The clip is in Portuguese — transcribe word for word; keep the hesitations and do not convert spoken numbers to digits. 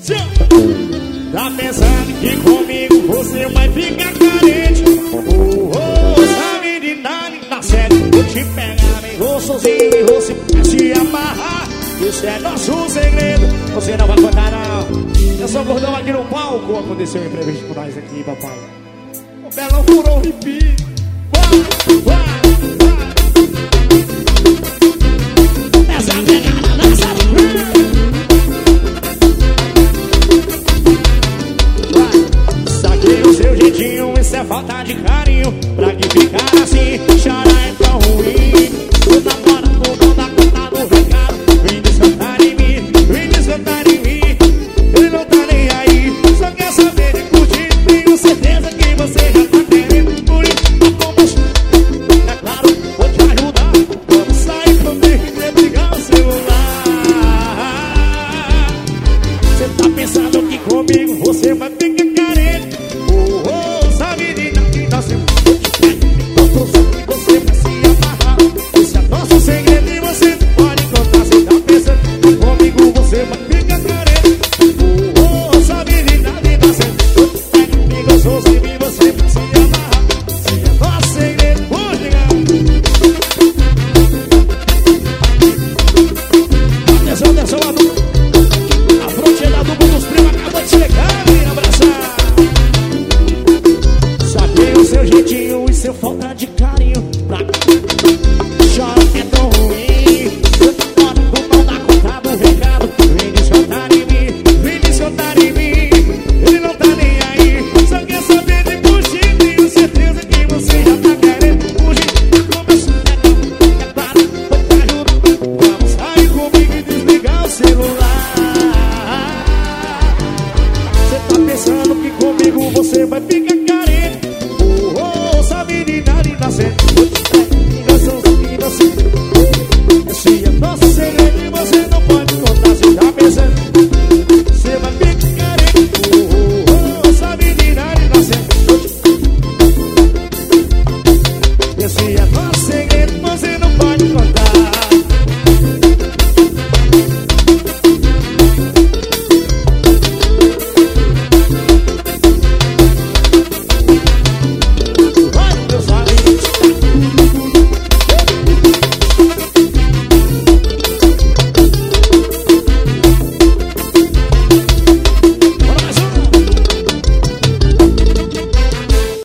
Tá pensando que comigo você vai ficar carente? Oh, oh, essa menina linda, sério, vou te pegar bem gostosinho e você vai se amarrar. Isso é nosso segredo, você não vai contar não. Eu sou gordão aqui no palco, aconteceu um imprevisto com nós aqui, papai. O Belão furou o hippie. Vai, vai, vai. Essa pegada nossa. Saquei o seu jeitinho, isso é falta de carinho. Pra que ficar assim, chorar é tão ruim. O namorado não dá conta do recado. Vem descontar em mim, vem descontar em mim. Ele não tá nem aí, só quer saber de curtir. Tenho certeza que você já tá querendo por isso. É claro, vou te ajudar. Vamos sair comigo e desligar o celular. Você tá pensando que comigo você vai ficar carente? Oh, oh, essa menina que nasce, eu te pego, eu tô que você vai se amarrar. Esse é nosso segredo e você pode contar. Você tá pensando que comigo você vai ficar carente? Oh, oh, essa menina que nasce, eu te pego, me gostoso e você vai se amarrar. Esse é nosso segredo, vou ligar. Atenção, atenção, adulto. A fronteira do mundo dos primos acabou de chegar, vem abraçar. Saquei o seu jeitinho e seu falta de carinho. Pra chora é tão ruim. Hora do não dá conta do recado. Vem descontar em mim, vem descontar em mim. Ele não tá nem aí, só quer saber de fugir. Tenho certeza que você já tá querendo fugir. Começou é claro, vou te ajudar. Vamos sair comigo e desligar o celular. Você tá pensando que comigo você vai ficar carente? Oh, oh, essa menina linda, cê